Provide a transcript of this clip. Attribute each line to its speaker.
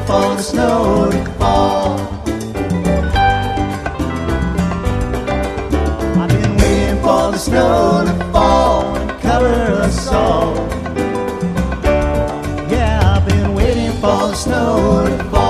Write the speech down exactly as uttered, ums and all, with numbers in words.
Speaker 1: for the snow to fall. I've been waiting for the snow to fall and cover us all. Yeah, I've been waiting for the snow to fall.